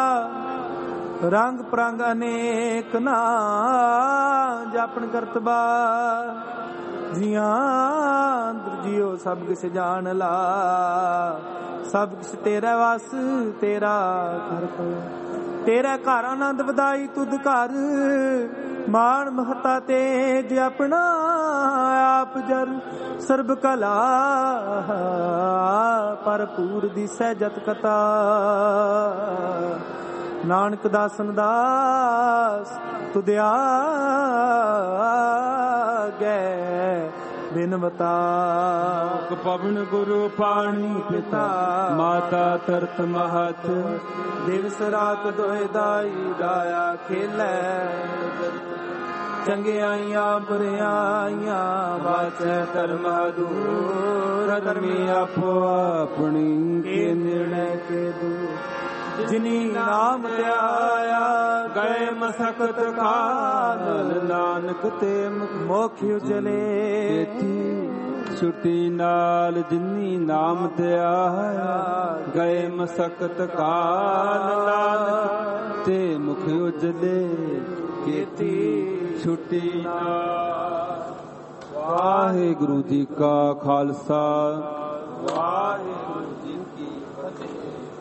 ਰੰਗ ਪ੍ਰੰਗ ਅਨੇਕ ਨਾ ਜਾਪਨ ਕਰਤਬਾ, ਜੀਆਂ ਅੰਦਰ ਜੀਉ ਸਭ ਕਿਛ ਜਾਣ ਲਾ, ਸਭ ਕਿਛ ਤੇਰਾ ਵਸ ਤੇਰਾ ਘਰ ਕੋ, ਤੇਰਾ ਘਰ ਆਨੰਦ ਵਧਾਈ ਤੁਧ ਘਰ, ਮਾਣ ਮਹਤਾ ਤੇਜ ਆਪਣਾ ਆਪ ਜਰ, ਸਰਬ ਕਲਾ ਭਰਪੂਰ ਦਿਸੈ ਜਤ ਕਥਾ, ਨਾਨਕ ਦਾਸਨ ਦਾਸ ਤੁਧ ਆਗੇ ਬਿਨਵਤਾ। ਪਵਨ ਗੁਰੂ ਪਾਣੀ ਪਿਤਾ, ਮਾਤਾ ਤਰਤ ਮਹਤ, ਦਿਵਸ ਰਾਤ ਦੋਇ ਦਾਈ ਦਾਇਆ ਖੇਲੈ, ਚੰਗਿਆਈਆਂ ਬੁਰਿਆਈਆਂ ਵਾਚੈ ਧਰਮ ਦੂਰ, ਧਰਮੀ ਆਪੋ ਆਪਣੀ ਕੇ ਨਿਰਣੈ ਕੇ ਦੂਰ, ਜਿਨੀ ਨਾਮ ਧਿਆਇਆ ਗਏ ਮਸਕਤ ਕਾਲ, ਨਾਨਕ ਤੇ ਮੁਖ ਉਜਲੇ ਛੁੱਟੀ ਨਾਲ, ਜਿਨੀ ਨਾਮ ਧਿਆਇਆ ਗਏ ਮਸਕਤ ਕਾਲ, ਨਾਨਕ ਤੇ ਮੁਖ ਉਜਲੇ ਕੀਤੀ ਛੁੱਟੀ ਨਾਲ। ਵਾਹਿਗੁਰੂ ਜੀ ਕਾ ਖਾਲਸਾ,